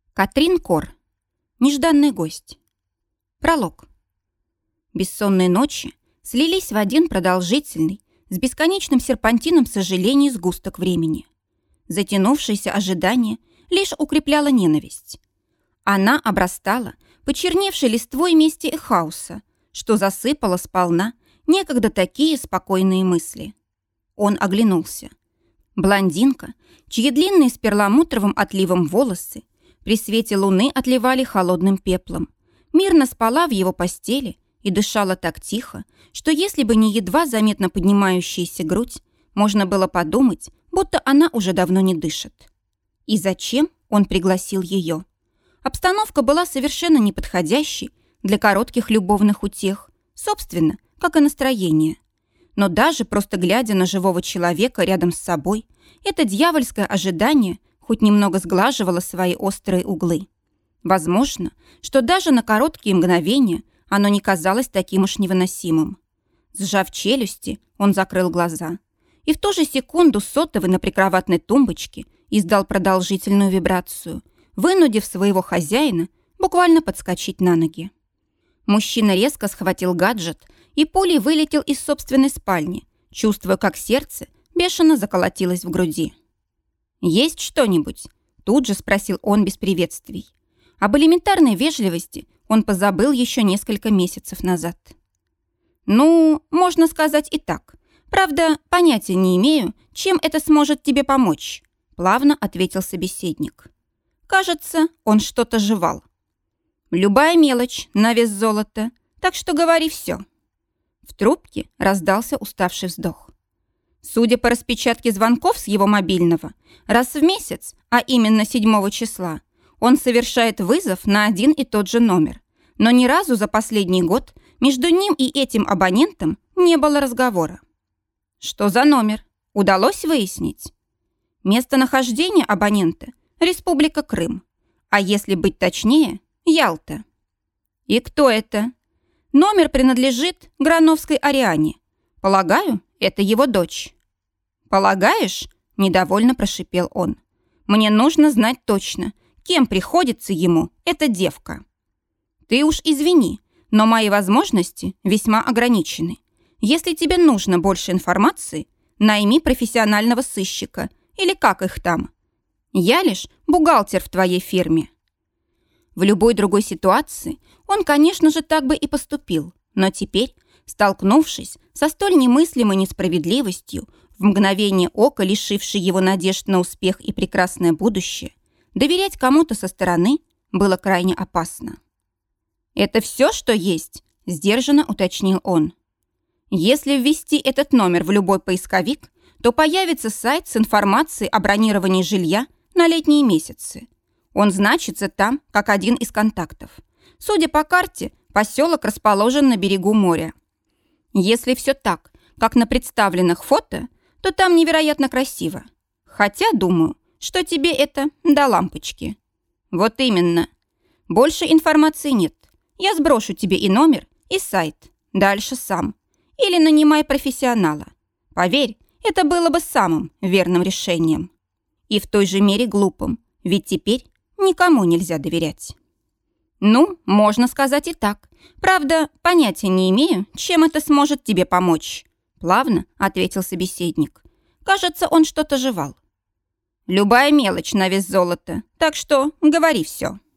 Катрин Кор. Нежданный гость. Пролог. Бессонные ночи слились в один продолжительный, с бесконечным серпантином сожалений сгусток времени. Затянувшееся ожидание лишь укрепляло ненависть. Она обрастала почерневшей листвой мести и хаоса, что засыпало сполна некогда такие спокойные мысли. Он оглянулся. Блондинка, чьи длинные с перламутровым отливом волосы при свете луны отливали холодным пеплом, мирно спала в его постели и дышала так тихо, что если бы не едва заметно поднимающаяся грудь, можно было подумать, будто она уже давно не дышит. И зачем он пригласил ее? Обстановка была совершенно неподходящей для коротких любовных утех, собственно, как и настроение. Но даже просто глядя на живого человека рядом с собой, это дьявольское ожидание хоть немного сглаживало свои острые углы. Возможно, что даже на короткие мгновения оно не казалось таким уж невыносимым. Сжав челюсти, он закрыл глаза. И в ту же секунду сотовый на прикроватной тумбочке издал продолжительную вибрацию, вынудив своего хозяина буквально подскочить на ноги. Мужчина резко схватил гаджет и пулей вылетел из собственной спальни, чувствуя, как сердце бешено заколотилось в груди. «Есть что-нибудь?» – тут же спросил он без приветствий. Об элементарной вежливости он позабыл еще несколько месяцев назад. «Ну, можно сказать и так. Правда, понятия не имею, чем это сможет тебе помочь», – плавно ответил собеседник. Кажется, он что-то жевал. «Любая мелочь на вес золота, так что говори все». В трубке раздался уставший вздох. Судя по распечатке звонков с его мобильного, раз в месяц, а именно 7 числа, он совершает вызов на один и тот же номер. Но ни разу за последний год между ним и этим абонентом не было разговора. Что за номер? Удалось выяснить? Местонахождение абонента – Республика Крым. А если быть точнее – Ялта. И кто это? Номер принадлежит Грановской Ариане. Полагаю, это его дочь. «Полагаешь?» – недовольно прошипел он. «Мне нужно знать точно, кем приходится ему эта девка. Ты уж извини, но мои возможности весьма ограничены. Если тебе нужно больше информации, найми профессионального сыщика или как их там. Я лишь бухгалтер в твоей фирме». В любой другой ситуации он, конечно же, так бы и поступил, но теперь, столкнувшись со столь немыслимой несправедливостью, в мгновение ока лишившей его надежд на успех и прекрасное будущее, доверять кому-то со стороны было крайне опасно. «Это все, что есть?» – сдержанно уточнил он. «Если ввести этот номер в любой поисковик, то появится сайт с информацией о бронировании жилья на летние месяцы. Он значится там, как один из контактов. Судя по карте, поселок расположен на берегу моря. Если все так, как на представленных фото, то там невероятно красиво. Хотя, думаю, что тебе это до лампочки». «Вот именно. Больше информации нет. Я сброшу тебе и номер, и сайт. Дальше сам. Или нанимай профессионала. Поверь, это было бы самым верным решением. И в той же мере глупым, ведь теперь никому нельзя доверять». «Ну, можно сказать и так. Правда, понятия не имею, чем это сможет тебе помочь», – плавно ответил собеседник. Кажется, он что-то жевал. «Любая мелочь на вес золота, так что говори все».